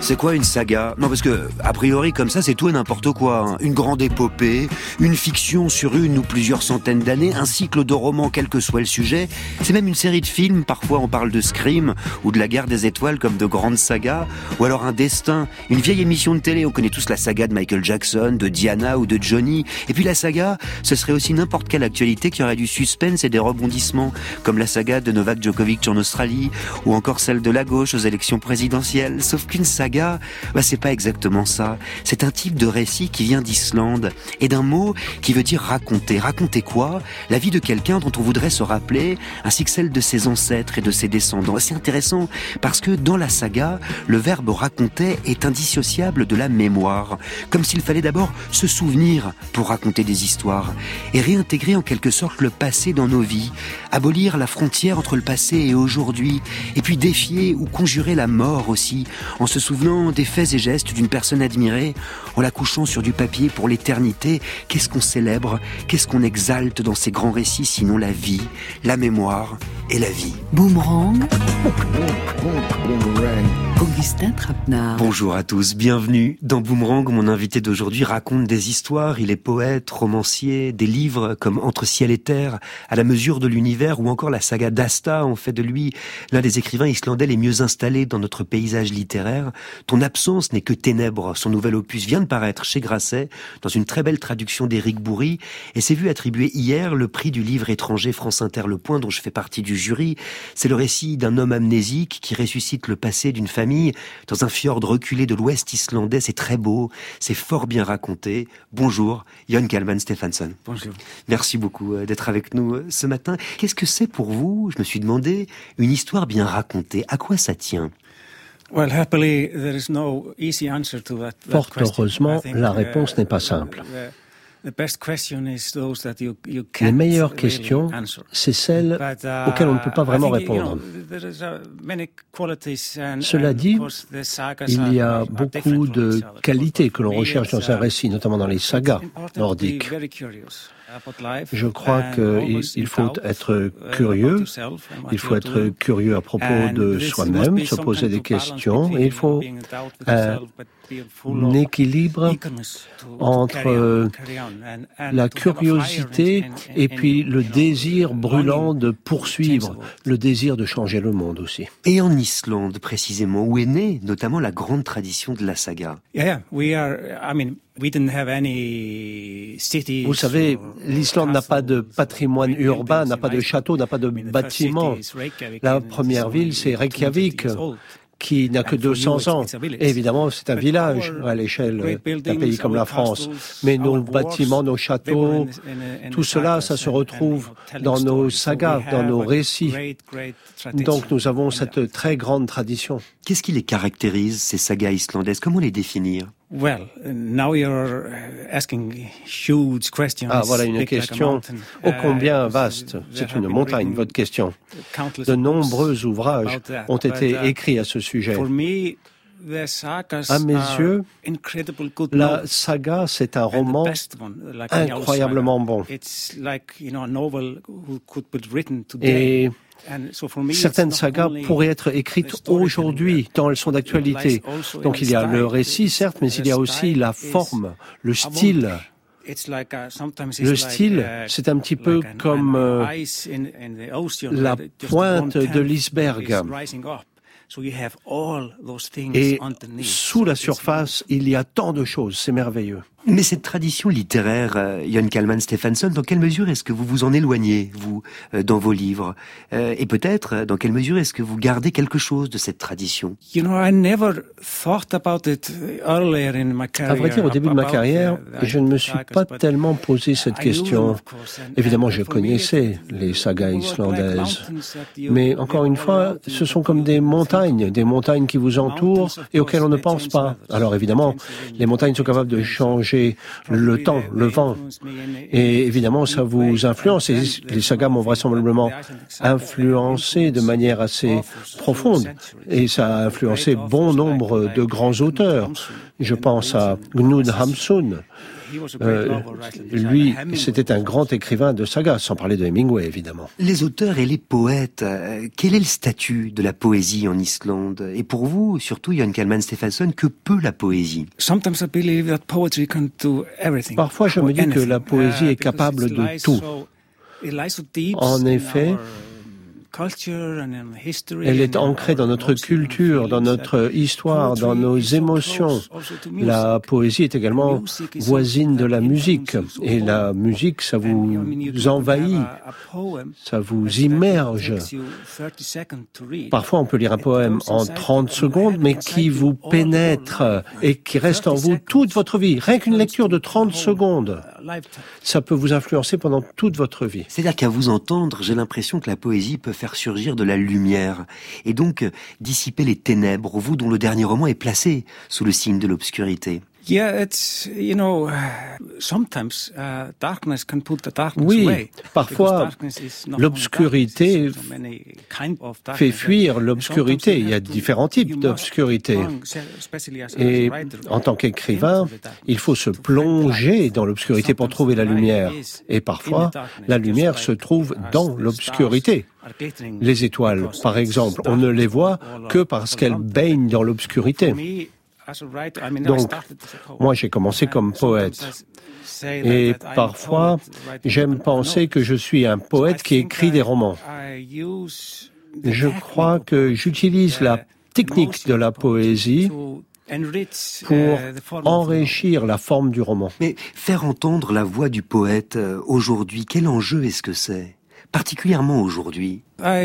C'est quoi une saga? Non, parce que, a priori, comme ça, c'est tout et n'importe quoi. Hein. Une grande épopée, une fiction sur une ou plusieurs centaines d'années, un cycle de romans, quel que soit le sujet. C'est même une série de films. Parfois, on parle de Scream ou de la Guerre des Étoiles comme de grandes sagas. Ou alors un destin, une vieille émission de télé. On connaît tous la saga de Michael Jackson, de Diana ou de Johnny. Et puis la saga, ce serait aussi n'importe quelle actualité qui aurait du suspense et des rebondissements, comme la saga de Novak Djokovic en Australie, ou encore celle de la gauche aux élections présidentielles. Sauf qu'une saga, c'est pas exactement ça. C'est un type de récit qui vient d'Islande et d'un mot qui veut dire raconter. Raconter quoi? La vie de quelqu'un dont on voudrait se rappeler, ainsi que celle de ses ancêtres et de ses descendants. C'est intéressant parce que dans la saga, le verbe raconter est indissociable de la mémoire. Comme s'il fallait d'abord se souvenir pour raconter des histoires et réintégrer en quelque sorte le passé dans nos vies, abolir la frontière entre le passé et aujourd'hui, et puis défier ou conjurer la mort aussi, en se souvenant des faits et gestes d'une personne admirée, en la couchant sur du papier pour l'éternité. Qu'est-ce qu'on célèbre, qu'est-ce qu'on exalte dans ces grands récits, sinon la vie, la mémoire et la vie. Boomerang. Augustin Trapenard. Bonjour à tous, bienvenue dans Boomerang. Mon invité d'aujourd'hui raconte des histoires. Il est poète, romancier, des livres comme Entre ciel et terre, À la mesure de l'univers ou encore la saga d'Asta ont fait de lui l'un des écrivains islandais les mieux installés dans notre paysage littéraire. Ton absence n'est que ténèbres. Son nouvel opus vient de paraître chez Grasset dans une très belle traduction d'Éric Bourri et s'est vu attribuer hier le prix du livre étranger France Inter Le Point dont je fais partie du jury. C'est le récit d'un homme amnésique qui ressuscite le passé d'une famille dans un fjord reculé de l'ouest islandais. C'est très beau, c'est fort bien raconté. Bonjour, Jón Kalman Stefánsson. Bonjour. Merci beaucoup d'être avec nous ce matin. Qu'est-ce que c'est pour vous, je me suis demandé, une histoire bien racontée? À quoi ça tient? Fort heureusement, la réponse n'est pas simple. Les meilleures questions, c'est celles auxquelles on ne peut pas vraiment répondre. Cela dit, il y a beaucoup de qualités que l'on recherche dans un récit, notamment dans les sagas nordiques. Je crois qu'il faut être curieux, il faut être curieux à propos de soi-même, se poser des questions, et il faut un équilibre entre la curiosité et puis le désir brûlant de poursuivre, le désir de changer le monde aussi. Et en Islande, précisément, où est née notamment la grande tradition de la saga? Vous savez, l'Islande n'a pas de patrimoine urbain, n'a pas de château, n'a pas de bâtiment. La première ville, c'est Reykjavik, qui n'a que 200 ans. Et évidemment, c'est un village à l'échelle d'un pays comme la France. Mais nos bâtiments, nos châteaux, tout cela, ça se retrouve dans nos sagas, dans nos récits. Donc nous avons cette très grande tradition. Qu'est-ce qui les caractérise, ces sagas islandaises? Comment les définir? Voilà une question ô combien vaste. C'est une montagne, votre question. De nombreux ouvrages ont été écrits à ce sujet. À mes yeux, la saga, c'est un roman incroyablement bon. Et certaines sagas pourraient être écrites aujourd'hui, tant elles sont d'actualité. Donc il y a le récit, certes, mais il y a aussi la forme, le style. Le style, c'est un petit peu comme la pointe de l'iceberg. Et sous la surface, il y a tant de choses, c'est merveilleux. Mais cette tradition littéraire, Jón Kalman Stefánsson, dans quelle mesure est-ce que vous vous en éloignez, vous, dans vos livres? Et peut-être, dans quelle mesure est-ce que vous gardez quelque chose de cette tradition? À vrai dire, au début de ma carrière, je ne me suis pas tellement posé cette question. Évidemment, je connaissais les sagas islandaises. Mais encore une fois, ce sont comme des montagnes qui vous entourent et auxquelles on ne pense pas. Alors évidemment, les montagnes sont capables de changer le temps, le vent. Et évidemment, ça vous influence. Et les sagas m'ont vraisemblablement influencé de manière assez profonde. Et ça a influencé bon nombre de grands auteurs. Je pense à Knut Hamsun, Lui, c'était un grand écrivain de saga, sans parler de Hemingway, évidemment. Les auteurs et les poètes, quel est le statut de la poésie en Islande? Et pour vous, surtout, Jón Kalman Stefánsson, que peut la poésie? Parfois, je me dis que la poésie est capable de tout. En effet, elle est ancrée dans notre culture, dans notre histoire, dans nos émotions. La poésie est également voisine de la musique. Et la musique, ça vous envahit, ça vous immerge. Parfois, on peut lire un poème en 30 secondes, mais qui vous pénètre et qui reste en vous toute votre vie. Rien qu'une lecture de 30 secondes, ça peut vous influencer pendant toute votre vie. C'est-à-dire qu'à vous entendre, j'ai l'impression que la poésie peut faire surgir de la lumière et donc dissiper les ténèbres, vous dont le dernier roman est placé sous le signe de l'obscurité. Oui, parfois l'obscurité fait fuir l'obscurité. Il y a différents types d'obscurité. Et en tant qu'écrivain, il faut se plonger dans l'obscurité pour trouver la lumière. Et parfois, la lumière se trouve dans l'obscurité. Les étoiles, par exemple, on ne les voit que parce qu'elles baignent dans l'obscurité. Donc, moi j'ai commencé comme poète. Et parfois, j'aime penser que je suis un poète qui écrit des romans. Je crois que j'utilise la technique de la poésie pour enrichir la forme du roman. Mais faire entendre la voix du poète aujourd'hui, quel enjeu est-ce que c'est ? Particulièrement aujourd'hui. La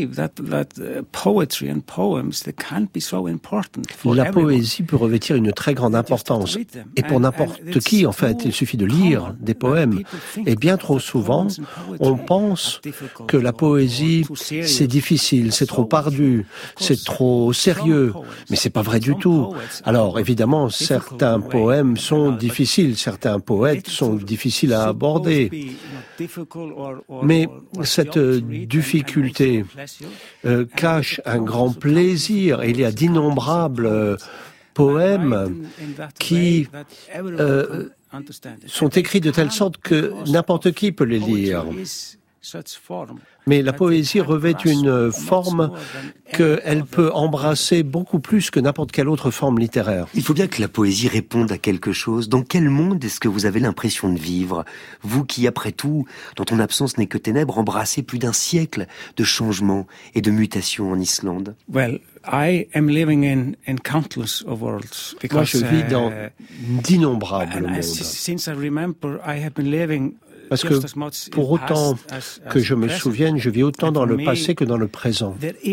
poésie peut revêtir une très grande importance. Et pour n'importe qui, en fait, il suffit de lire des poèmes. Et bien trop souvent, on pense que la poésie, c'est difficile, c'est trop ardu, c'est trop sérieux. Mais c'est pas vrai du tout. Alors, évidemment, certains poèmes sont difficiles, certains poètes sont difficiles à aborder. Mais cette difficulté cache un grand plaisir. Et il y a d'innombrables poèmes qui sont écrits de telle sorte que n'importe qui peut les lire. Mais la poésie revêt une forme qu'elle peut embrasser beaucoup plus que n'importe quelle autre forme littéraire. Il faut bien que la poésie réponde à quelque chose. Dans quel monde est-ce que vous avez l'impression de vivre? Vous qui, après tout, dont ton absence n'est que ténèbres, embrassez plus d'un siècle de changements et de mutations en Islande. Moi, je vis dans d'innombrables mondes. Parce que pour autant que je me souvienne, je vis autant dans le passé que dans le présent.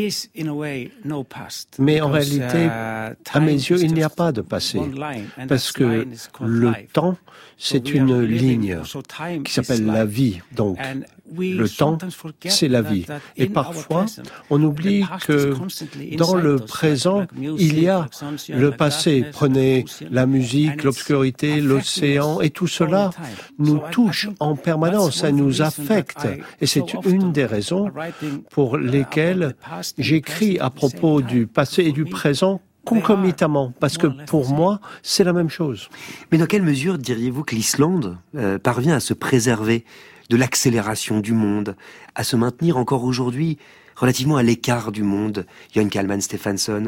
Mais en réalité, à mes yeux, il n'y a pas de passé. Parce que le temps, c'est une ligne qui s'appelle la vie. Donc, le temps, c'est la vie. Et parfois, on oublie que dans le présent, il y a le passé. Prenez la musique, l'obscurité, l'océan, et tout cela nous touche en permanence, ça nous affecte. Et c'est une des raisons pour lesquelles j'écris à propos du passé et du présent concomitamment, parce que pour moi, c'est la même chose. Mais dans quelle mesure diriez-vous que l'Islande parvient à se préserver de l'accélération du monde, à se maintenir encore aujourd'hui relativement à l'écart du monde, Jón Kalman Stefánsson?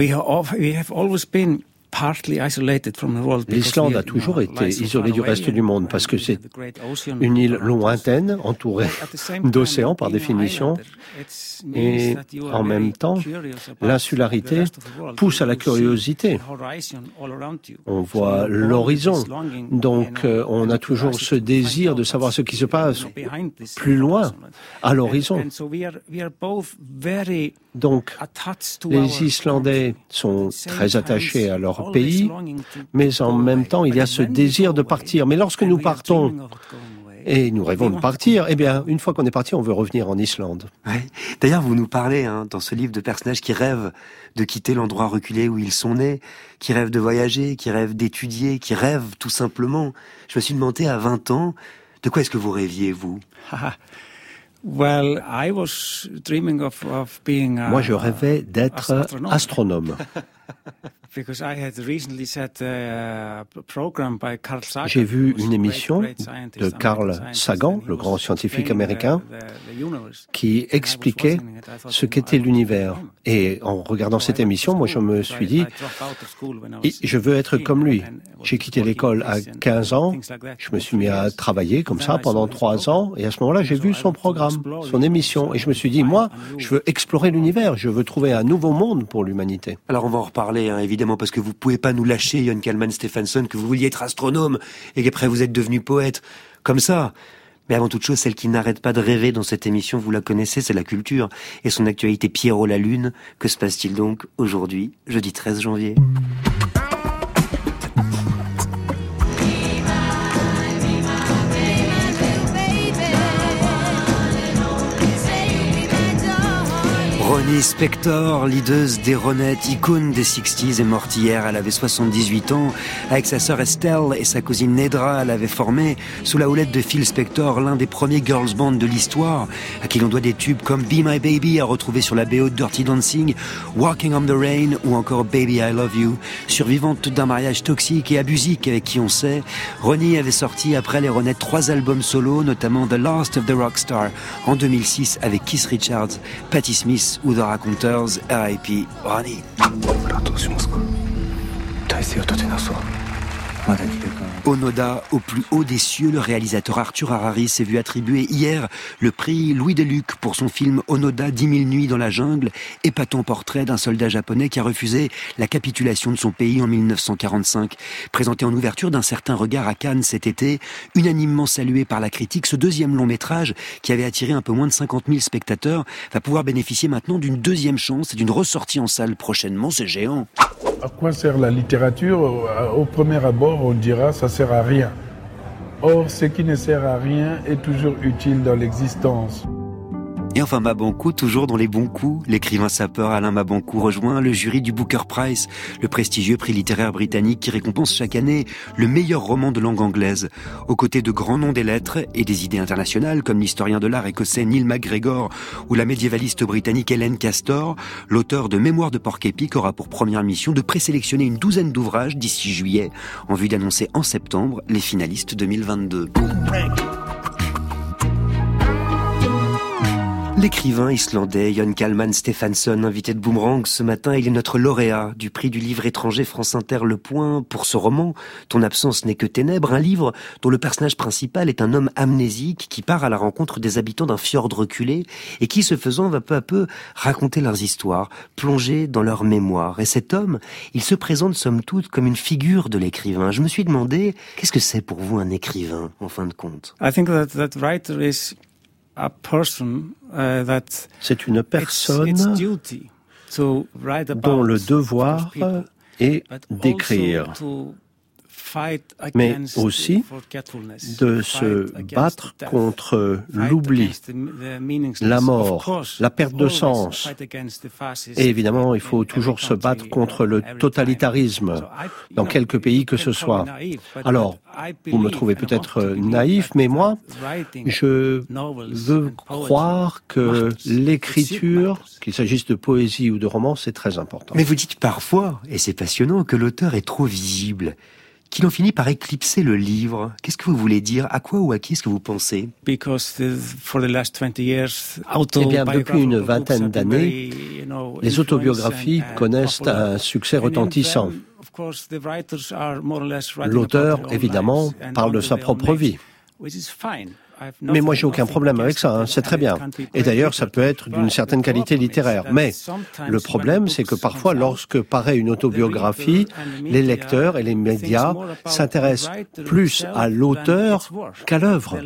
L'Islande a toujours été isolée du reste du monde parce que c'est une île lointaine, entourée d'océans par définition. Et en même temps, l'insularité pousse à la curiosité. On voit l'horizon, donc on a toujours ce désir de savoir ce qui se passe plus loin, à l'horizon. Donc, les Islandais sont très attachés à leur pays, mais en même temps, il y a ce désir de partir. Mais lorsque nous partons, et nous rêvons de partir, eh bien, une fois qu'on est parti, on veut revenir en Islande. Ouais. D'ailleurs, vous nous parlez, dans ce livre, de personnages qui rêvent de quitter l'endroit reculé où ils sont nés, qui rêvent de voyager, qui rêvent d'étudier, qui rêvent tout simplement. Je me suis demandé à 20 ans, de quoi est-ce que vous rêviez, vous? Moi, je rêvais d'être astronome. J'ai vu une émission de Carl Sagan, le grand scientifique américain, qui expliquait ce qu'était l'univers. Et en regardant cette émission, moi je me suis dit, je veux être comme lui. J'ai quitté l'école à 15 ans, je me suis mis à travailler comme ça pendant 3 ans, et à ce moment-là, j'ai vu son programme, son émission, et je me suis dit, moi, je veux explorer l'univers, je veux trouver un nouveau monde pour l'humanité. Alors on va en reparler, évidemment, parce que vous pouvez pas nous lâcher, Jon Kalman Stephenson, que vous vouliez être astronome, et qu'après vous êtes devenu poète, comme ça. Mais avant toute chose, celle qui n'arrête pas de rêver dans cette émission, vous la connaissez, c'est la culture. Et son actualité Pierrot la Lune. Que se passe-t-il donc aujourd'hui, jeudi 13 janvier ? Ronnie Spector, leaduse des Ronettes, icône des 60s, est morte hier. Elle avait 78 ans. Avec sa sœur Estelle et sa cousine Nedra, elle avait formé, sous la houlette de Phil Spector, l'un des premiers girls bands de l'histoire, à qui l'on doit des tubes comme Be My Baby, à retrouver sur la BO de Dirty Dancing, Walking on the Rain ou encore Baby I Love You. Survivante d'un mariage toxique et abusif avec qui on sait, Ronnie avait sorti après les Ronettes 3 albums solo, notamment The Last of the Rockstar en 2006 avec Keith Richards, Patti Smith ou The Raconteurs, R.I.P. Ronnie. Onoda, au plus haut des cieux, le réalisateur Arthur Harari s'est vu attribuer hier le prix Louis Deluc pour son film Onoda, 10 000 nuits dans la jungle, épatant portrait d'un soldat japonais qui a refusé la capitulation de son pays en 1945. Présenté en ouverture d'un certain regard à Cannes cet été, unanimement salué par la critique, ce deuxième long métrage, qui avait attiré un peu moins de 50 000 spectateurs, va pouvoir bénéficier maintenant d'une deuxième chance et d'une ressortie en salle prochainement. C'est géant. À quoi sert la littérature ? Au premier abord, on dira ça sert à rien. Or, ce qui ne sert à rien est toujours utile dans l'existence. Et enfin Mabankou, toujours dans les bons coups, l'écrivain sapeur Alain Mabankou rejoint le jury du Booker Prize, le prestigieux prix littéraire britannique qui récompense chaque année le meilleur roman de langue anglaise. Aux côtés de grands noms des lettres et des idées internationales comme l'historien de l'art écossais Neil MacGregor ou la médiévaliste britannique Helen Castor, l'auteur de Mémoires de Porc-Épic aura pour première mission de présélectionner une douzaine d'ouvrages d'ici juillet, en vue d'annoncer en septembre les finalistes 2022. L'écrivain islandais Jon Kalman Stephenson, invité de Boomerang ce matin, il est notre lauréat du prix du livre étranger France Inter Le Point pour ce roman « Ton absence n'est que ténèbres », un livre dont le personnage principal est un homme amnésique qui part à la rencontre des habitants d'un fjord reculé et qui, ce faisant, va peu à peu raconter leurs histoires, plonger dans leur mémoire. Et cet homme, il se présente somme toute comme une figure de l'écrivain. Je me suis demandé, qu'est-ce que c'est pour vous un écrivain, en fin de compte ? C'est une personne dont le devoir est d'écrire, mais aussi de se battre contre l'oubli, la mort, la perte de sens. Et évidemment, il faut toujours se battre contre le totalitarisme dans quelque pays que ce soit. Alors, vous me trouvez peut-être naïf, mais moi, je veux croire que l'écriture, qu'il s'agisse de poésie ou de roman, c'est très important. Mais vous dites parfois, et c'est passionnant, que l'auteur est trop visible, qu'il en finit par éclipser le livre. Qu'est-ce que vous voulez dire ? À quoi ou à qui est-ce que vous pensez ? Eh bien, depuis une vingtaine d'années, les autobiographies connaissent un succès retentissant. L'auteur, évidemment, parle de sa propre vie. Mais moi, j'ai aucun problème avec ça, c'est très bien. Et d'ailleurs, ça peut être d'une certaine qualité littéraire. Mais le problème, c'est que parfois, lorsque paraît une autobiographie, les lecteurs et les médias s'intéressent plus à l'auteur qu'à l'œuvre,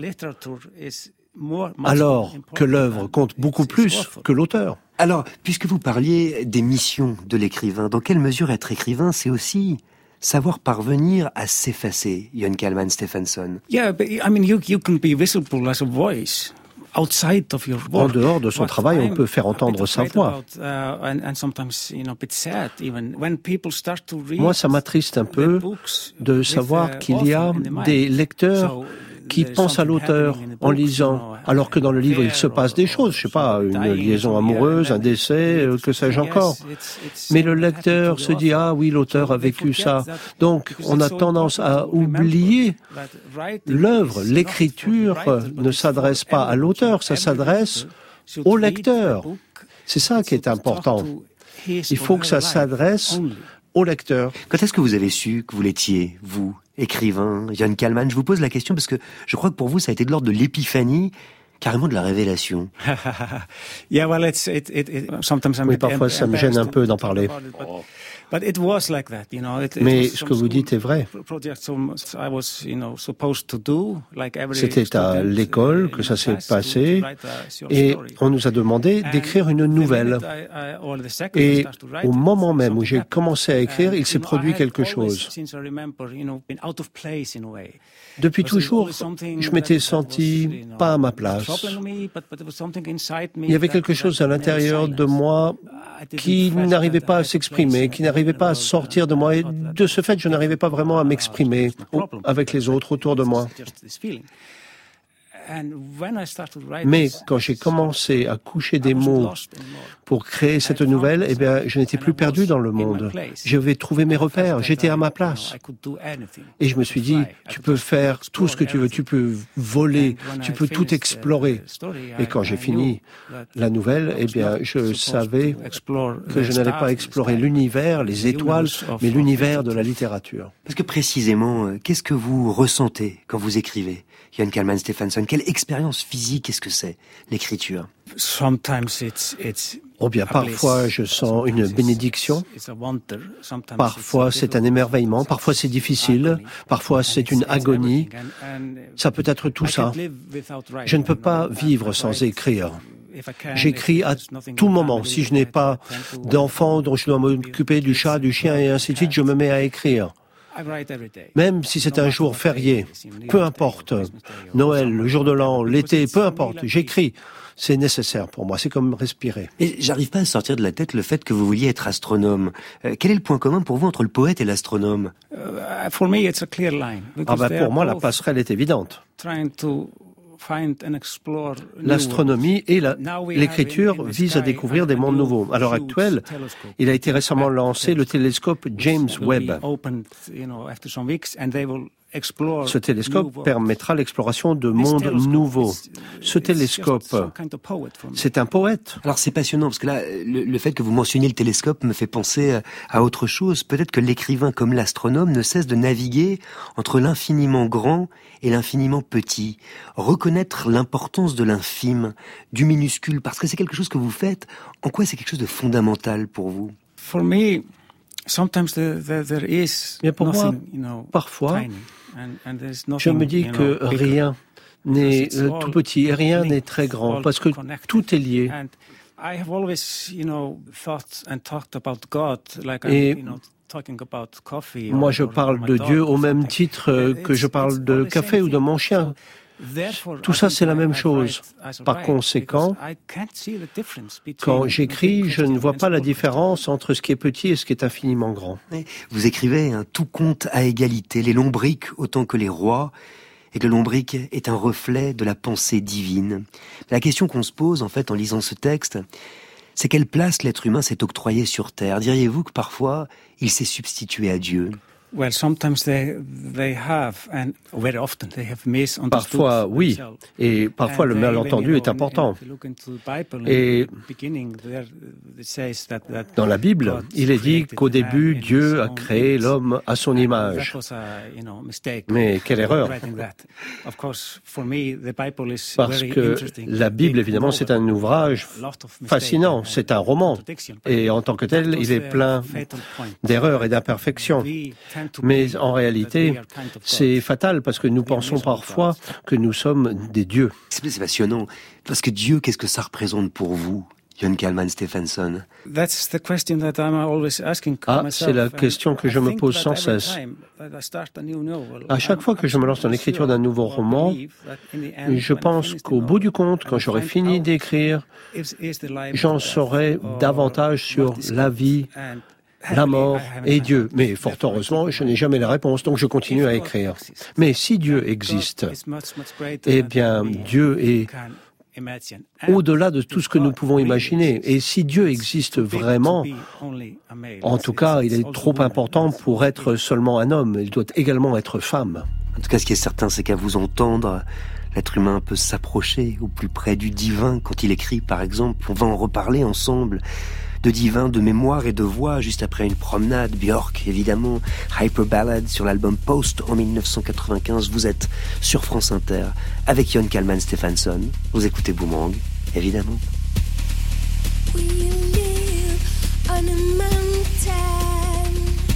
alors que l'œuvre compte beaucoup plus que l'auteur. Alors, puisque vous parliez des missions de l'écrivain, dans quelle mesure être écrivain, c'est aussi savoir parvenir à s'effacer, Jon Kalman Stephenson? En dehors de son travail, on peut faire entendre sa voix. Moi, ça m'attriste un peu de savoir qu'il y a des lecteurs qui pense à l'auteur en lisant, alors que dans le livre il se passe des choses, je sais pas, une liaison amoureuse, un décès, que sais-je encore. Mais le lecteur se dit, ah oui, l'auteur a vécu ça. Donc on a tendance à oublier l'œuvre. L'écriture ne s'adresse pas à l'auteur, ça s'adresse au lecteur. C'est ça qui est important. Il faut que ça s'adresse au lecteur. Quand est-ce que vous avez su que vous l'étiez, vous, écrivain, Jan Kalman? Je vous pose la question parce que je crois que pour vous, ça a été de l'ordre de l'épiphanie, carrément de la révélation. Oui, parfois ça me gêne un peu d'en parler. Mais ce que vous dites est vrai. C'était à l'école que ça s'est passé et on nous a demandé d'écrire une nouvelle. Et au moment même où j'ai commencé à écrire, il s'est produit quelque chose. Depuis toujours, je m'étais senti pas à ma place. Il y avait quelque chose à l'intérieur de moi qui n'arrivait pas à s'exprimer, qui n'arrivait pas à sortir de moi. Et de ce fait, je n'arrivais pas vraiment à m'exprimer avec les autres autour de moi. Mais quand j'ai commencé à coucher des mots pour créer cette nouvelle, eh bien, je n'étais plus perdu dans le monde. J'avais trouvé mes repères, j'étais à ma place. Et je me suis dit, tu peux faire tout ce que tu veux, tu peux voler, tu peux tout explorer. Et quand j'ai fini la nouvelle, eh bien, je savais que je n'allais pas explorer l'univers, les étoiles, mais l'univers de la littérature. Parce que précisément, qu'est-ce que vous ressentez quand vous écrivez, Jan Kalman Stefánsson? Quelle expérience physique est-ce que c'est, l'écriture? Oh bien, parfois je sens une bénédiction, parfois c'est un émerveillement, parfois c'est difficile, parfois c'est une agonie. Ça peut être tout ça. Je ne peux pas vivre sans écrire. J'écris à tout moment. Si je n'ai pas d'enfant dont je dois m'occuper, du chat, du chien et ainsi de suite, je me mets à écrire. Même si c'est un jour férié, peu importe, Noël, le jour de l'an, l'été, peu importe, j'écris. C'est nécessaire pour moi, c'est comme respirer. Et j'arrive pas à sortir de la tête le fait que vous vouliez être astronome. Quel est le point commun pour vous entre le poète et l'astronome? Pour moi, la passerelle est évidente. L'astronomie et l'écriture visent à découvrir des mondes nouveaux. À l'heure actuelle, il a été récemment lancé le télescope James Webb. Ce télescope permettra l'exploration de mondes nouveaux. Ce télescope, c'est un poète. Alors c'est passionnant, parce que là, le fait que vous mentionniez le télescope me fait penser à autre chose. Peut-être que l'écrivain comme l'astronome ne cesse de naviguer entre l'infiniment grand et l'infiniment petit. Reconnaître l'importance de l'infime, du minuscule, parce que c'est quelque chose que vous faites. En quoi c'est quelque chose de fondamental pour vous? Mais pour moi, parfois, je me dis que rien n'est tout petit et rien n'est très grand, parce que tout est lié. Et moi, je parle de Dieu au même titre que je parle de café ou de mon chien. Tout ça, c'est la même chose. Par conséquent, quand j'écris, je ne vois pas la différence entre ce qui est petit et ce qui est infiniment grand. Vous écrivez, tout compte à égalité, les lombrics autant que les rois, et que le lombric est un reflet de la pensée divine. La question qu'on se pose, en fait, en lisant ce texte, c'est quelle place l'être humain s'est octroyé sur Terre? Diriez-vous que parfois, il s'est substitué à Dieu? Parfois, oui, et parfois le malentendu est important. Et dans la Bible, il est dit qu'au début, Dieu a créé l'homme à son image. Mais quelle erreur! Parce que la Bible, évidemment, c'est un ouvrage fascinant, c'est un roman. Et en tant que tel, il est plein d'erreurs et d'imperfections. Mais en réalité, c'est fatal parce que nous pensons parfois que nous sommes des dieux. C'est passionnant. Parce que Dieu, qu'est-ce que ça représente pour vous, Jan Kalman Stefánsson? C'est la question que je me pose sans cesse. À chaque fois que je me lance dans l'écriture d'un nouveau roman, je pense qu'au bout du compte, quand j'aurai fini d'écrire, j'en saurai davantage sur la vie la mort et Dieu. Mais fort heureusement, je n'ai jamais la réponse, donc je continue à écrire. Mais si Dieu existe, eh bien, Dieu est au-delà de tout ce que nous pouvons imaginer. Et si Dieu existe vraiment, en tout cas, il est trop important pour être seulement un homme. Il doit également être femme. En tout cas, ce qui est certain, c'est qu'à vous entendre, l'être humain peut s'approcher au plus près du divin quand il écrit, par exemple. On va en reparler ensemble. De divin, de mémoire et de voix, juste après une promenade. Björk, évidemment. Hyper Ballad sur l'album Post en 1995. Vous êtes sur France Inter avec Jon Kalman Stephenson. Vous écoutez Boomerang, évidemment. We live on a mountain,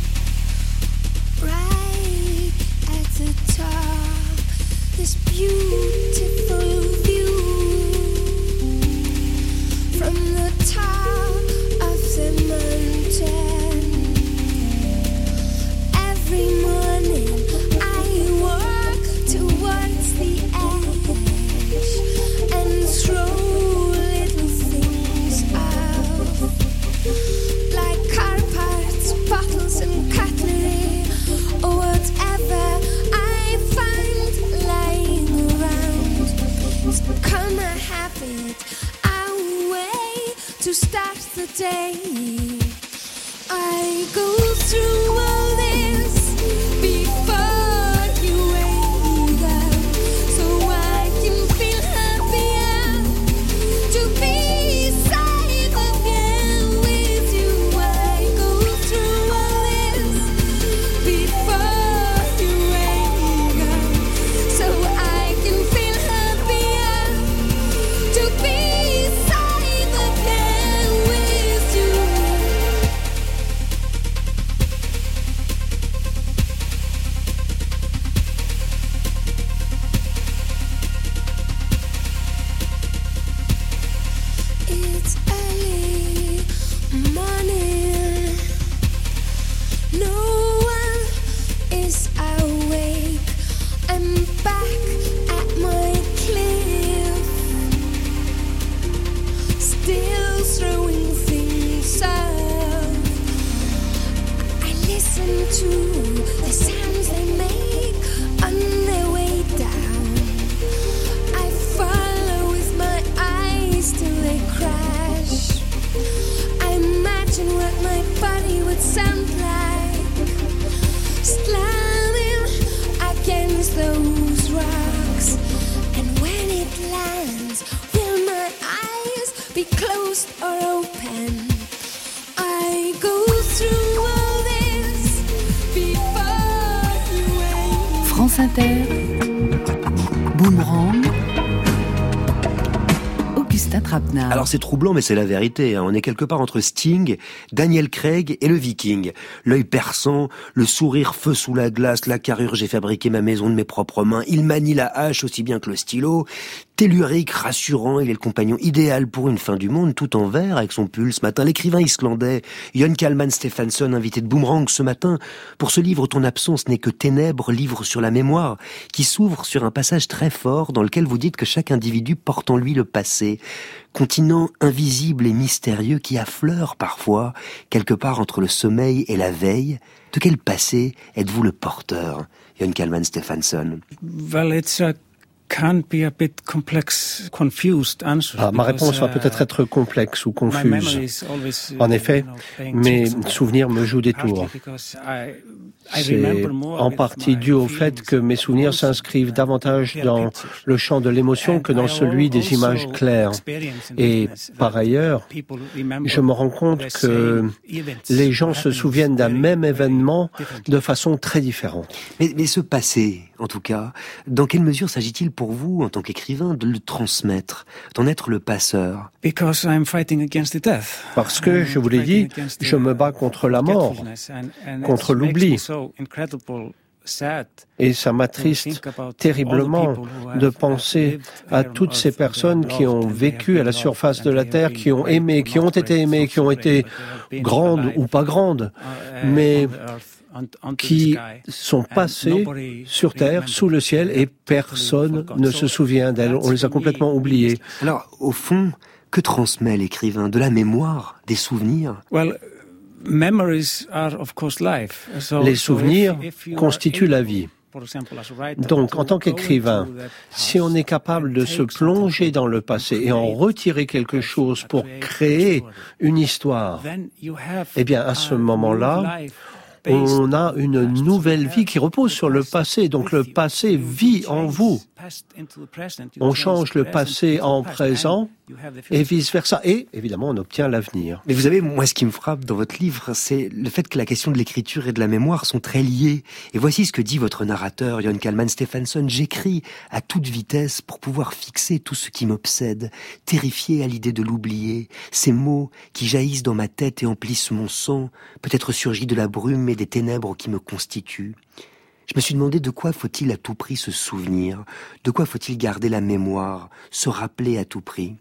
right at the top. This beautiful view from the top. The mountain. Every morning I walk towards the edge and throw little things out, like car parts, bottles and cutlery, or whatever I find lying around. It's become a habit, a way to start the day. I go through all this before you wake up, so I can feel happier to be safe again with you. I go through all this before you wake up, so I can feel happier to be safe again with you. It's early morning. No one is awake. I'm back at my cliff, still throwing things out. I listen to the sounds they make on their way down. I follow with my eyes till they crash. I imagine what my body would sound like, slamming against those rocks. And when it lands, will my eyes be closed or open? I go through all this before you wake. France Inter, Boomerang, Augustin Trapenard. Alors c'est troublant, mais c'est la vérité. On est quelque part entre Sting, Daniel Craig et le Viking. L'œil perçant, le sourire feu sous la glace, la carrure j'ai fabriqué ma maison de mes propres mains. Il manie la hache aussi bien que le stylo. Tellurique, rassurant, il est le compagnon idéal pour une fin du monde, tout en vert avec son pull ce matin. L'écrivain islandais Jon Kalman Stephenson, invité de Boomerang ce matin, pour ce livre Ton absence n'est que ténèbres, livre sur la mémoire, qui s'ouvre sur un passage très fort dans lequel vous dites que chaque individu porte en lui le passé, continent invisible et mystérieux qui affleure parfois quelque part entre le sommeil et la veille. De quel passé êtes-vous le porteur, Jon Kalman Stephenson? Well, can be a bit complex, confused answer. Ma réponse va peut-être être complexe ou confuse. En effet, mes souvenirs me jouent des tours. C'est en partie dû au fait que mes souvenirs s'inscrivent davantage dans le champ de l'émotion que dans celui des images claires. Et par ailleurs, je me rends compte que les gens se souviennent d'un même événement de façon très différente. Mais ce passé, en tout cas, dans quelle mesure s'agit-il pour vous, en tant qu'écrivain, de le transmettre, d'en être le passeur? Parce que, je vous l'ai dit, je me bats contre la mort, contre l'oubli. Et ça m'attriste terriblement de penser à toutes ces personnes qui ont vécu à la surface de la Terre, qui ont aimé, qui ont été grandes ou pas grandes, mais qui sont passés sur Terre, sous le ciel, et personne ne se souvient d'elles. On les a complètement oubliées. Alors, au fond, que transmet l'écrivain? De la mémoire, des souvenirs? Les souvenirs constituent la vie. Donc, en tant qu'écrivain, si on est capable de se plonger dans le passé et en retirer quelque chose pour créer une histoire, eh bien, à ce moment-là, on a une nouvelle vie qui repose sur le passé. Donc, le passé vit en vous. On change le passé en présent et vice-versa. Et, évidemment, on obtient l'avenir. Mais vous savez, moi, ce qui me frappe dans votre livre, c'est le fait que la question de l'écriture et de la mémoire sont très liées. Et voici ce que dit votre narrateur, Jón Kalman Stefánsson. J'écris à toute vitesse pour pouvoir fixer tout ce qui m'obsède, terrifié à l'idée de l'oublier. Ces mots qui jaillissent dans ma tête et emplissent mon sang, peut-être surgis de la brume et des ténèbres qui me constituent. Je me suis demandé de quoi faut-il à tout prix se souvenir, de quoi faut-il garder la mémoire, se rappeler à tout prix.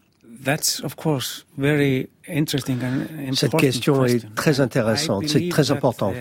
Cette question est très intéressante, c'est très important.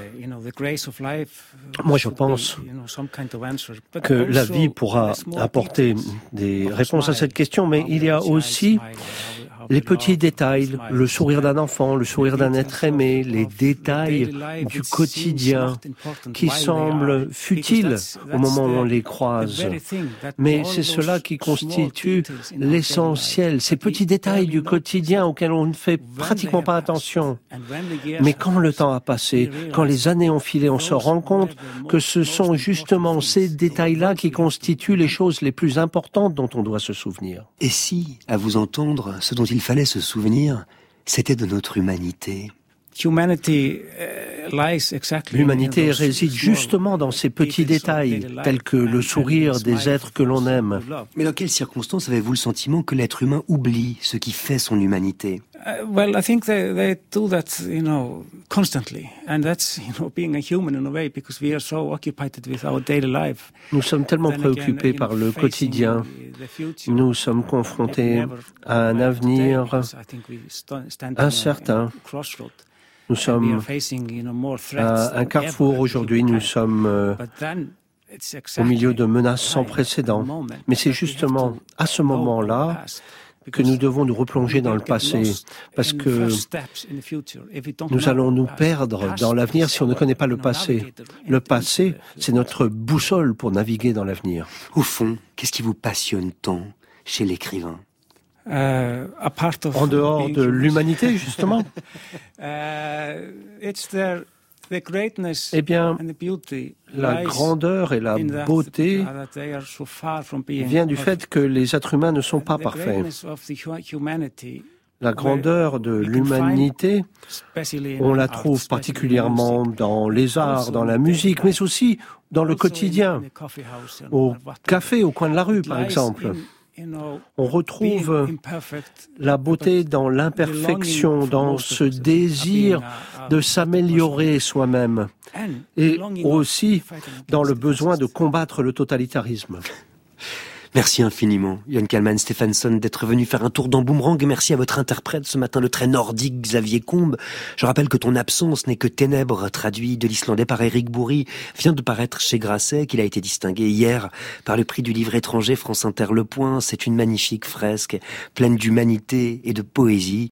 Moi, je pense que la vie pourra apporter des réponses à cette question, mais il y a aussi les petits détails, le sourire d'un enfant, le sourire d'un être aimé, les détails du quotidien qui semblent futiles au moment où on les croise. Mais c'est cela qui constitue l'essentiel, ces petits détails du quotidien auxquels on ne fait pratiquement pas attention. Mais quand le temps a passé, quand les années ont filé, on se rend compte que ce sont justement ces détails-là qui constituent les choses les plus importantes dont on doit se souvenir. Et si, à vous entendre, ce dont il fallait se souvenir, c'était de notre humanité. L'humanité réside justement dans ces petits détails, tels que le sourire des êtres que l'on aime. Mais dans quelles circonstances avez-vous le sentiment que l'être humain oublie ce qui fait son humanité? Well, I think they do that, constantly, and that's, being a human in a way, because we are so occupied with our daily life. Nous sommes tellement préoccupés par le quotidien. Nous sommes confrontés à un avenir incertain. Nous sommes à un carrefour aujourd'hui. Nous sommes au milieu de menaces sans précédent. Mais c'est justement à ce moment-là que nous devons nous replonger dans le passé, parce que nous allons nous perdre dans l'avenir si on ne connaît pas le passé. Le passé, c'est notre boussole pour naviguer dans l'avenir. Au fond, qu'est-ce qui vous passionne tant chez l'écrivain? En dehors de l'humanité, justement. Eh bien, la grandeur et la beauté vient du fait que les êtres humains ne sont pas parfaits. La grandeur de l'humanité, on la trouve particulièrement dans les arts, dans la musique, mais aussi dans le quotidien, au café, au coin de la rue, par exemple. On retrouve la beauté dans l'imperfection, dans ce désir de s'améliorer soi-même, et aussi dans le besoin de combattre le totalitarisme. Merci infiniment, Jón Kalman Stefánsson, d'être venu faire un tour dans Boomerang. Merci à votre interprète ce matin, le très nordique Xavier Combes. Je rappelle que Ton absence n'est que ténèbres, traduit de l'islandais par Éric Bourri, vient de paraître chez Grasset, qu'il a été distingué hier par le prix du livre étranger France Inter Le Point. C'est une magnifique fresque, pleine d'humanité et de poésie.